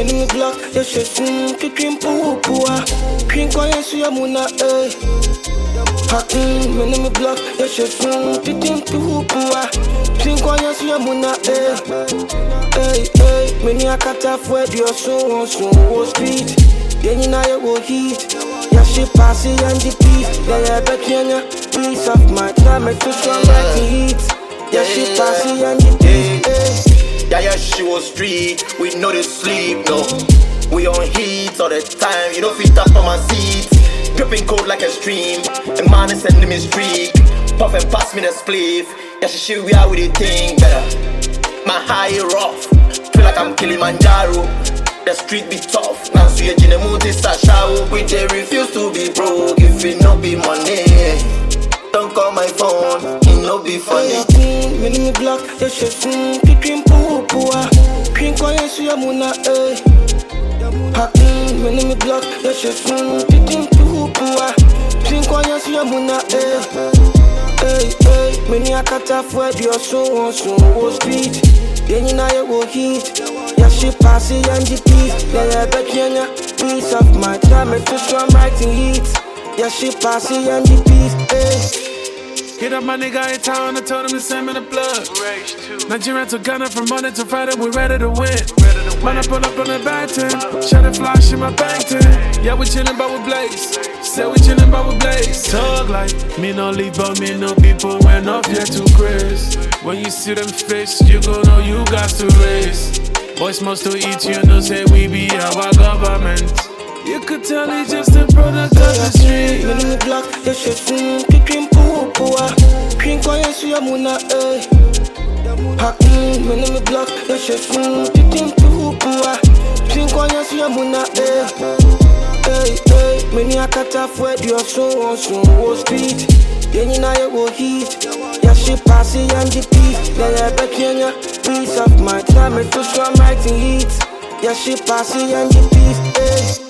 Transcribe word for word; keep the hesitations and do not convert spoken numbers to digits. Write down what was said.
many me block, yes, yes, mm, to dream poo poo. Drink on yes, you muna, eh. Hacking, many me block, yes, yes, mm, to dream poo poo. Drink on yes, you muna, eh. Hey, hey, many a cut off where you're so on so on street. Then you know you go heat. Yeah, she pass it and the peace. Yeah, yeah, back here, piece of my time, make too strong like the heat. Yeah, she pass it and the peace. Yeah, yeah, she was street. We know they sleep, no. We on heat all the time. You know, fit up on my seat. Dripping cold like a stream. And man is sending me streak. Puff and pass me the spliff. Yeah, she shoot we out with the thing better. My high rough. Feel like I'm Kilimanjaro. The street be tough. Now so you in the mood is a shower. We they refuse to be broke. If it no be money, don't call my phone. It no be funny. Many me block, yes, yes, mm, to dream poo poo. Drink on yes, you muna, eh. Hacking, many me block, yes, yes, mm, to dream poo poo. Drink on yes, you muna, eh. Hey, hey, many a cut off where you're so on so on street. Then you know you go heat. Yeah, she pass it and the peace. Yeah, yeah, back here, piece of my time, make too strong writing heat. Yeah, she pass it and the peace, eh. Hit up my nigga in town, I told him to send me the plug. Nigerian to Ghana from Monday to Friday, we ready to win. Man, I pull up on the back ten, shut the flash in my bank ten. Yeah, we chillin' but we blaze. Say we chillin' but we blaze. Talk like me no leave, but me no people went up here to Chris. When you see them fish, you gon' know you got to race. Boys must to eat, you know, say we be our government. You could tell it's just a product of the street. Many me block, yes, yes, mm, to dream poo poo. Drink on yes, you muna, eh. Hacking, many me block, yes, yes, mm, to dream poo poo. Drink on yes, you muna, eh. Hey, hey, many a cut off where you're so on so on street. Then you know you go heat. Yeah, she pass it and the peace. Yeah, yeah, back here, piece of my time, make too strong writing heat. Yeah, she pass it and the peace, eh.